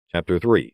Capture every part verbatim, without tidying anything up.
Chapter three.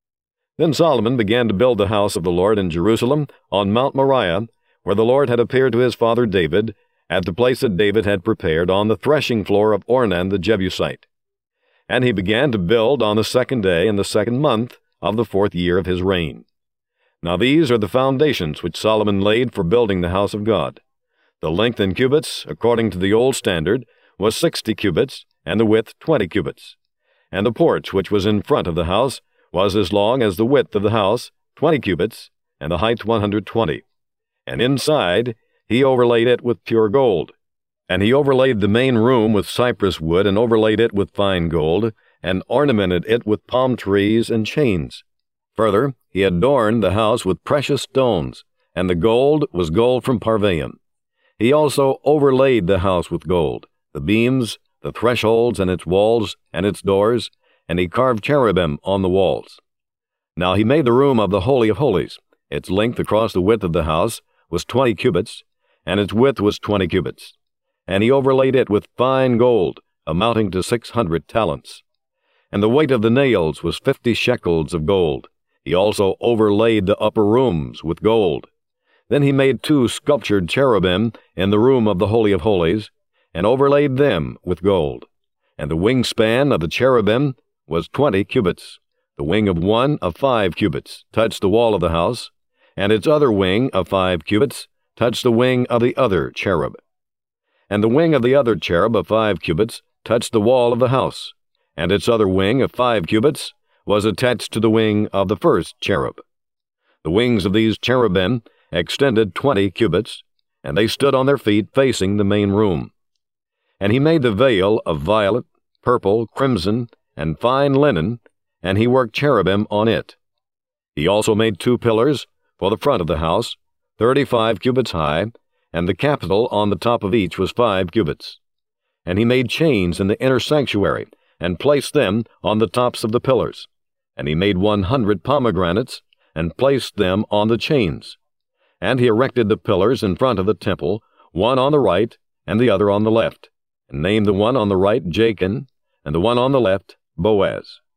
Then Solomon began to build the house of the Lord in Jerusalem on Mount Moriah, where the Lord had appeared to his father David, at the place that David had prepared on the threshing floor of Ornan the Jebusite. And he began to build on the second day in the second month of the fourth year of his reign. Now these are the foundations which Solomon laid for building the house of God. The length in cubits, according to the old standard, was sixty cubits, and the width twenty cubits. And the porch which was in front of the house was as long as the width of the house, twenty cubits, and the height one hundred twenty. And inside he overlaid it with pure gold. And he overlaid the main room with cypress wood, and overlaid it with fine gold, and ornamented it with palm trees and chains. Further, he adorned the house with precious stones, and the gold was gold from Parvaim. He also overlaid the house with gold, the beams, the thresholds, and its walls, and its doors, and he carved cherubim on the walls. Now he made the room of the Holy of Holies. Its length across the width of the house was twenty cubits, and its width was twenty cubits. And he overlaid it with fine gold, amounting to six hundred talents. And the weight of the nails was fifty shekels of gold. He also overlaid the upper rooms with gold. Then he made two sculptured cherubim in the room of the Holy of Holies, and overlaid them with gold. And the wingspan of the cherubim was twenty cubits. The wing of one of five cubits touched the wall of the house, and its other wing of five cubits touched the wing of the other cherub. And the wing of the other cherub of five cubits touched the wall of the house, and its other wing of five cubits was attached to the wing of the first cherub. The wings of these cherubim extended twenty cubits, and they stood on their feet facing the main room. And he made the veil of violet, purple, crimson, and fine linen, and he worked cherubim on it. He also made two pillars for the front of the house, thirty-five cubits high, and the capital on the top of each was five cubits. And he made chains in the inner sanctuary, and placed them on the tops of the pillars. And he made one hundred pomegranates, and placed them on the chains. And he erected the pillars in front of the temple, one on the right and the other on the left, and named the one on the right Jachin, and the one on the left Boaz.